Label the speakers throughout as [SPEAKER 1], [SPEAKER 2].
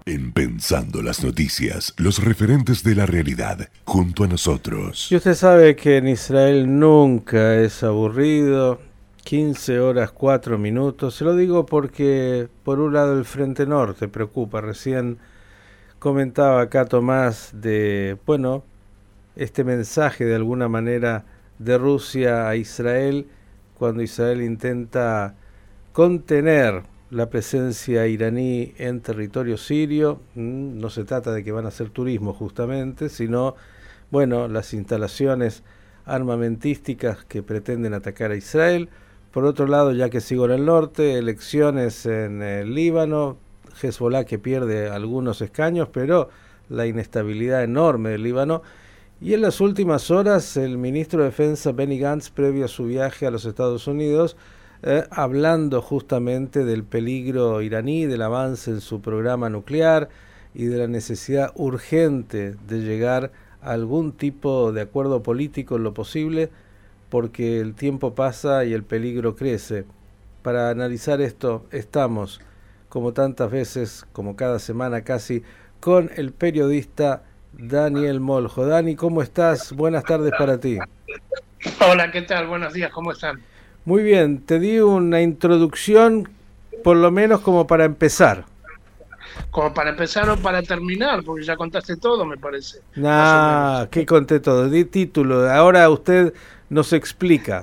[SPEAKER 1] En Pensando las Noticias, los referentes de la realidad, junto a nosotros.
[SPEAKER 2] Y usted sabe que en Israel nunca es aburrido. 15 horas 4 minutos. Se lo digo porque, por un lado, el Frente Norte preocupa. Recién comentaba acá Tomás de, este mensaje de alguna manera de Rusia a Israel, cuando Israel intenta contener la presencia iraní en territorio sirio. No se trata de que van a hacer turismo justamente, sino, las instalaciones armamentísticas que pretenden atacar a Israel. Por otro lado, ya que sigo en el norte, elecciones en el Líbano, Hezbollah que pierde algunos escaños, pero la inestabilidad enorme del Líbano. Y en las últimas horas, el ministro de Defensa Benny Gantz, previo a su viaje a los Estados Unidos, hablando justamente del peligro iraní, del avance en su programa nuclear y de la necesidad urgente de llegar a algún tipo de acuerdo político en lo posible, porque el tiempo pasa y el peligro crece. Para analizar esto estamos, como tantas veces, como cada semana casi, con el periodista Daniel Moljo. Dani, ¿cómo estás? Buenas tardes para ti.
[SPEAKER 3] Hola, ¿qué tal? Buenos días, ¿cómo están?
[SPEAKER 2] Muy bien, te di una introducción, por lo menos como para empezar.
[SPEAKER 3] ¿Como para empezar o para terminar? Porque ya contaste todo, me parece.
[SPEAKER 2] ¿Qué conté todo? Di título, ahora usted nos explica.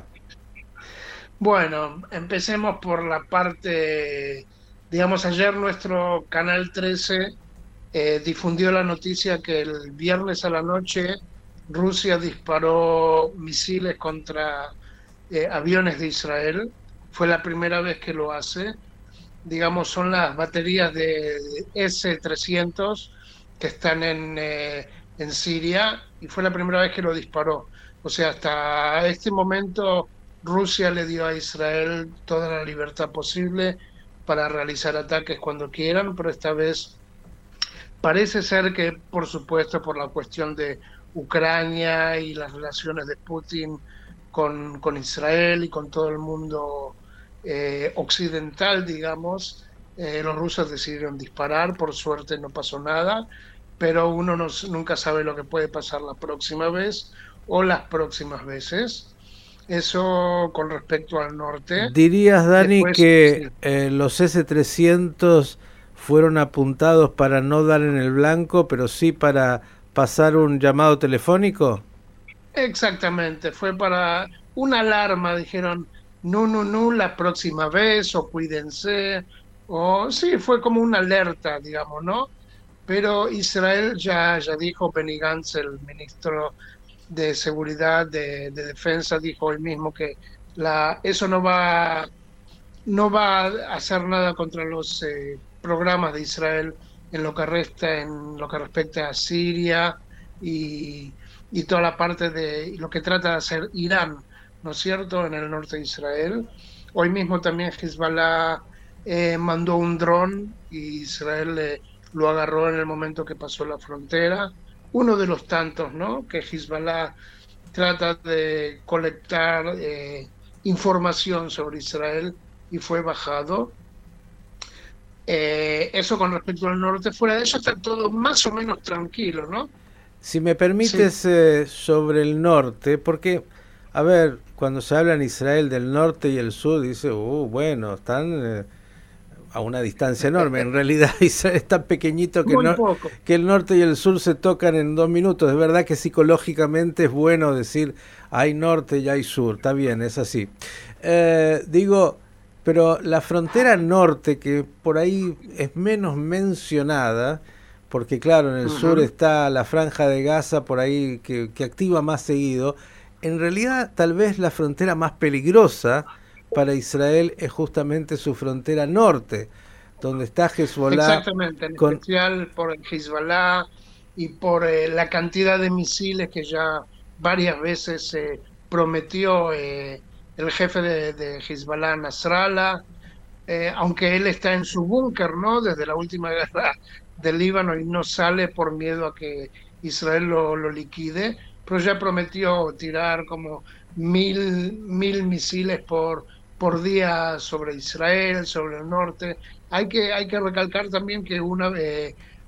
[SPEAKER 3] Bueno, empecemos por la parte, digamos, ayer nuestro Canal 13 difundió la noticia que el viernes a la noche Rusia disparó misiles contra aviones de Israel. Fue la primera vez que lo hace. Digamos, son las baterías de S-300 que están en Siria, y fue la primera vez que lo disparó. O sea, hasta este momento Rusia le dio a Israel toda la libertad posible para realizar ataques cuando quieran, pero esta vez parece ser que, por supuesto, por la cuestión de Ucrania y las relaciones de Putin con Israel y con todo el mundo occidental, digamos, los rusos decidieron disparar. Por suerte no pasó nada, pero uno nunca sabe lo que puede pasar la próxima vez o las próximas veces. Eso con respecto al norte.
[SPEAKER 2] ¿Dirías, Dani,
[SPEAKER 3] Después,
[SPEAKER 2] que
[SPEAKER 3] sí,
[SPEAKER 2] los S-300 fueron apuntados para no dar en el blanco, pero sí para pasar un llamado telefónico?
[SPEAKER 3] exactamente, fue para una alarma, dijeron, no, la próxima vez, o cuídense, o sí, fue como una alerta, digamos, ¿no? Pero Israel ya dijo, Benny Gantz, el ministro de Seguridad, de Defensa, dijo hoy mismo que eso no va a hacer nada contra los programas de Israel en lo que respecta a Siria y, y toda la parte de lo que trata de hacer Irán, ¿no es cierto?, en el norte de Israel. Hoy mismo también Hezbollah mandó un dron y Israel lo agarró en el momento que pasó la frontera. Uno de los tantos, ¿no?, que Hezbollah trata de colectar información sobre Israel, y fue bajado. Eso con respecto al norte. Fuera de eso está todo más o menos tranquilo, ¿no?
[SPEAKER 2] Si me permites,
[SPEAKER 3] Sí.
[SPEAKER 2] sobre el norte, porque, a ver, cuando se habla en Israel del norte y el sur, dice, están a una distancia enorme. En realidad Israel es tan pequeñito que,
[SPEAKER 3] Muy poco.
[SPEAKER 2] que el norte y el sur se tocan en 2 minutos. Es verdad que psicológicamente es bueno decir, hay norte y hay sur, está bien, es así. Pero la frontera norte, que por ahí es menos mencionada, porque claro, en el sur está la Franja de Gaza, por ahí que activa más seguido. En realidad, tal vez la frontera más peligrosa para Israel es justamente su frontera norte, donde está Hezbollah
[SPEAKER 3] Exactamente, en
[SPEAKER 2] con...
[SPEAKER 3] especial por el Hezbollah y por la cantidad de misiles que ya varias veces prometió el jefe de Hezbollah, Nasrallah, aunque él está en su búnker, ¿no?, desde la última guerra del Líbano, y no sale por miedo a que Israel lo liquide, pero ya prometió tirar como mil misiles por día sobre Israel, sobre el norte. Hay que recalcar también que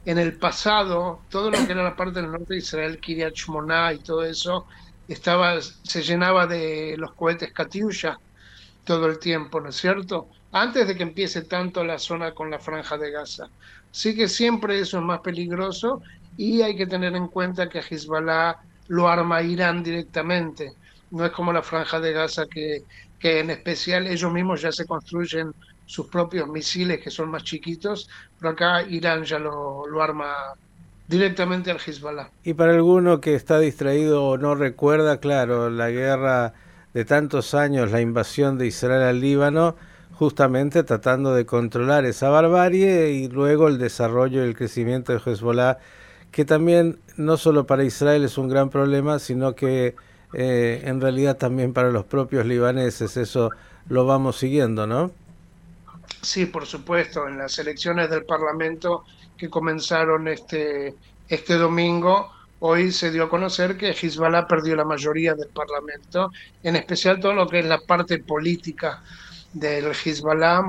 [SPEAKER 3] en el pasado, todo lo que era la parte del norte de Israel, Kiryat Shmona y todo eso, se llenaba de los cohetes Katyusha todo el tiempo, ¿no es cierto? Antes de que empiece tanto la zona con la franja de Gaza. Así que siempre eso es más peligroso y hay que tener en cuenta que a Hezbollah lo arma Irán directamente. No es como la franja de Gaza que en especial ellos mismos ya se construyen sus propios misiles que son más chiquitos, pero acá Irán ya lo arma directamente al Hezbollah.
[SPEAKER 2] Y para alguno que está distraído o no recuerda, claro, la guerra de tantos años, la invasión de Israel al Líbano, justamente tratando de controlar esa barbarie y luego el desarrollo y el crecimiento de Hezbollah, que también no solo para Israel es un gran problema, sino que en realidad también para los propios libaneses. Eso lo vamos siguiendo, ¿no?
[SPEAKER 3] Sí, por supuesto, en las elecciones del Parlamento que comenzaron este domingo, hoy se dio a conocer que Hezbollah perdió la mayoría del Parlamento, en especial todo lo que es la parte política del Hezbollah,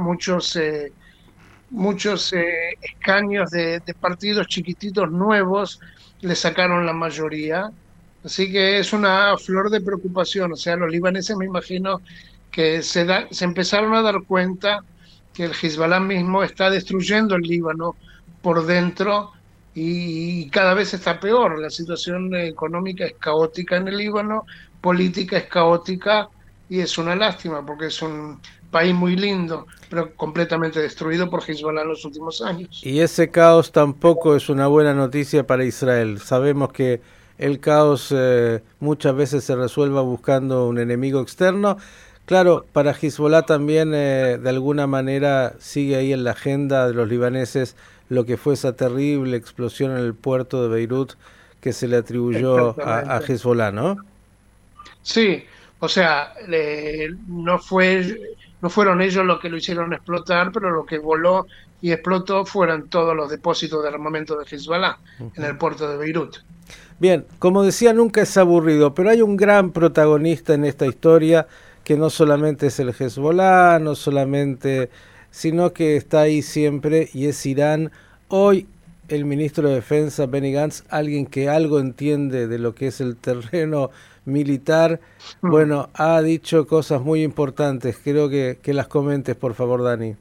[SPEAKER 3] muchos escaños de partidos chiquititos nuevos le sacaron la mayoría. Así que es una flor de preocupación. O sea, los libaneses me imagino que se empezaron a dar cuenta que el Hezbollah mismo está destruyendo el Líbano por dentro y cada vez está peor. La situación económica es caótica en el Líbano, política es caótica y es una lástima porque es un país muy lindo, pero completamente destruido por Hezbollah en los últimos años.
[SPEAKER 2] Y ese caos tampoco es una buena noticia para Israel. Sabemos que el caos muchas veces se resuelva buscando un enemigo externo. Claro, para Hezbollah también de alguna manera sigue ahí en la agenda de los libaneses lo que fue esa terrible explosión en el puerto de Beirut que se le atribuyó a Hezbollah, ¿no?
[SPEAKER 3] Sí, o sea, no fueron ellos los que lo hicieron explotar, pero lo que voló y explotó fueron todos los depósitos de armamento de Hezbollah en el puerto de Beirut.
[SPEAKER 2] Bien, como decía, nunca es aburrido, pero hay un gran protagonista en esta historia que no solamente es el Hezbollah, no solamente, sino que está ahí siempre y es Irán. Hoy el ministro de Defensa, Benny Gantz, alguien que algo entiende de lo que es el terreno militar, bueno, ha dicho cosas muy importantes. Creo que las comentes, por favor, Dani.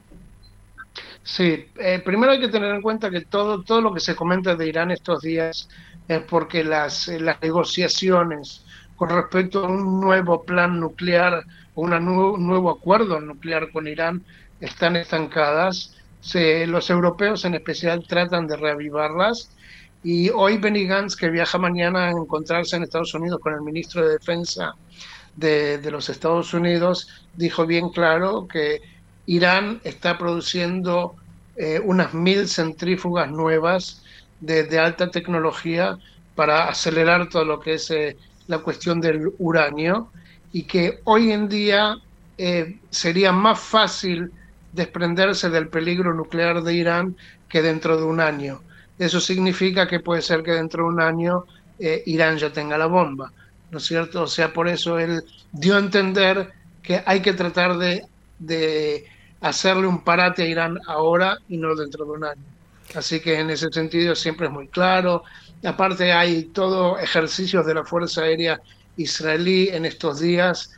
[SPEAKER 3] Sí, primero hay que tener en cuenta que todo lo que se comenta de Irán estos días es porque las negociaciones con respecto a un nuevo plan nuclear o un nuevo acuerdo nuclear con Irán están estancadas. Los europeos en especial tratan de reavivarlas y hoy Benny Gantz, que viaja mañana a encontrarse en Estados Unidos con el ministro de Defensa de los Estados Unidos, dijo bien claro que Irán está produciendo unas 1000 centrífugas nuevas de alta tecnología para acelerar todo lo que es la cuestión del uranio y que hoy en día sería más fácil desprenderse del peligro nuclear de Irán que dentro de un año. Eso significa que puede ser que dentro de un año Irán ya tenga la bomba, ¿no es cierto? O sea, por eso él dio a entender que hay que tratar de hacerle un parate a Irán ahora y no dentro de un año. Así que en ese sentido siempre es muy claro. Aparte hay todo ejercicios de la Fuerza Aérea israelí en estos días,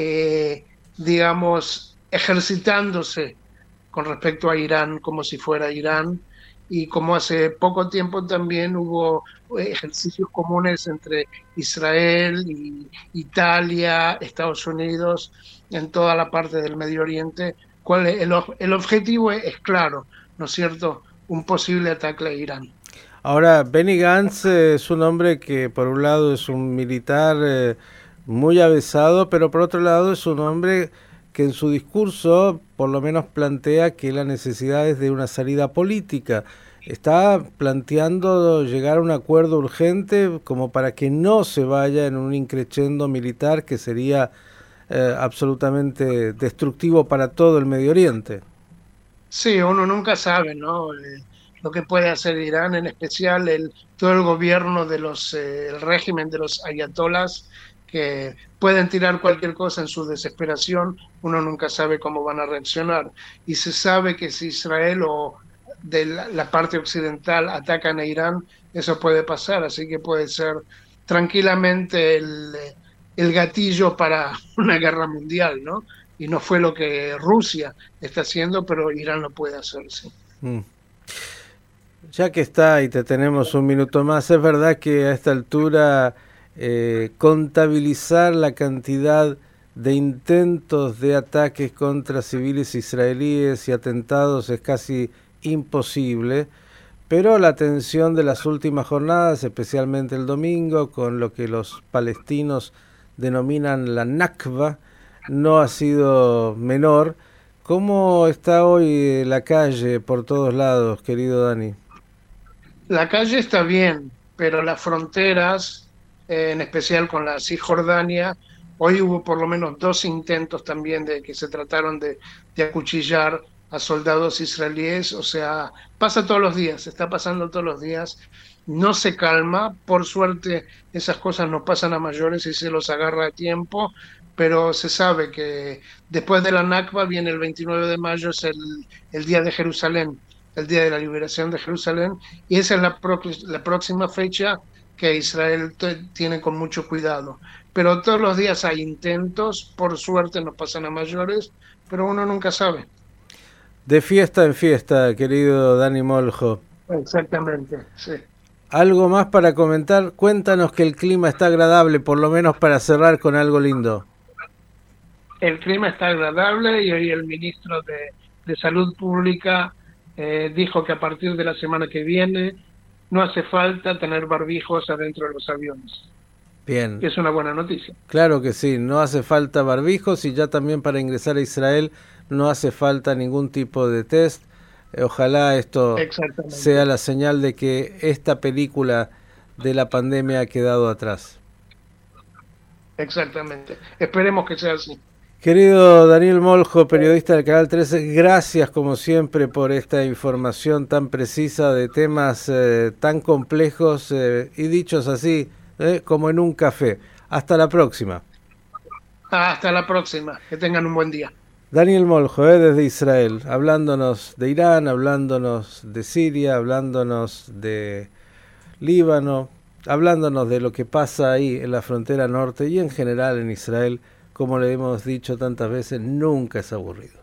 [SPEAKER 3] digamos, ejercitándose con respecto a Irán como si fuera Irán. Y como hace poco tiempo también hubo ejercicios comunes entre Israel y Italia, Estados Unidos, en toda la parte del Medio Oriente. El objetivo es claro, ¿no es cierto? Un posible ataque a Irán.
[SPEAKER 2] Ahora, Benny Gantz es un hombre que por un lado es un militar muy avesado, pero por otro lado es un hombre que en su discurso por lo menos plantea que la necesidad es de una salida política. Está planteando llegar a un acuerdo urgente como para que no se vaya en un increchendo militar que sería absolutamente destructivo para todo el Medio Oriente.
[SPEAKER 3] Sí, uno nunca sabe, ¿no? Lo que puede hacer Irán, en especial todo el gobierno el régimen de los ayatolás, que pueden tirar cualquier cosa en su desesperación, uno nunca sabe cómo van a reaccionar. Y se sabe que si Israel o de la parte occidental atacan a Irán, eso puede pasar, así que puede ser tranquilamente el gatillo para una guerra mundial, ¿no? Y no fue lo que Rusia está haciendo, pero Irán lo puede hacer, sí.
[SPEAKER 2] Ya que está y te tenemos un minuto más, es verdad que a esta altura contabilizar la cantidad de intentos de ataques contra civiles israelíes y atentados es casi imposible, pero la tensión de las últimas jornadas, especialmente el domingo, con lo que los palestinos denominan la Nakba, no ha sido menor. ¿Cómo está hoy la calle por todos lados, querido Dani?
[SPEAKER 3] La calle está bien, pero las fronteras, en especial con la Cisjordania, hoy hubo por lo menos 2 intentos también de que se trataron de acuchillar a soldados israelíes, o sea, pasa todos los días, está pasando todos los días, no se calma, por suerte esas cosas no pasan a mayores y se los agarra a tiempo, pero se sabe que después de la Nakba viene el 29 de mayo, es el Día de Jerusalén, el Día de la Liberación de Jerusalén, y esa es la próxima fecha que Israel tiene con mucho cuidado. Pero todos los días hay intentos, por suerte no pasan a mayores, pero uno nunca sabe.
[SPEAKER 2] De fiesta en fiesta, querido Dani Moljo.
[SPEAKER 3] Exactamente, sí.
[SPEAKER 2] ¿Algo más para comentar? Cuéntanos que el clima está agradable, por lo menos para cerrar con algo lindo.
[SPEAKER 3] El clima está agradable y hoy el ministro de Salud Pública dijo que a partir de la semana que viene no hace falta tener barbijos adentro de los aviones.
[SPEAKER 2] Bien.
[SPEAKER 3] Es una buena noticia.
[SPEAKER 2] Claro que sí, no hace falta barbijos y ya también para ingresar a Israel no hace falta ningún tipo de test. Ojalá esto sea la señal de que esta película de la pandemia ha quedado atrás.
[SPEAKER 3] Exactamente. Esperemos que sea así.
[SPEAKER 2] Querido Daniel Moljo, periodista del Canal 13, gracias como siempre por esta información tan precisa de temas tan complejos y dichos así, como en un café. Hasta la próxima.
[SPEAKER 3] Hasta la próxima. Que tengan un buen día.
[SPEAKER 2] Daniel Moljo, desde Israel, hablándonos de Irán, hablándonos de Siria, hablándonos de Líbano, hablándonos de lo que pasa ahí en la frontera norte y en general en Israel. Como le hemos dicho tantas veces, nunca es aburrido.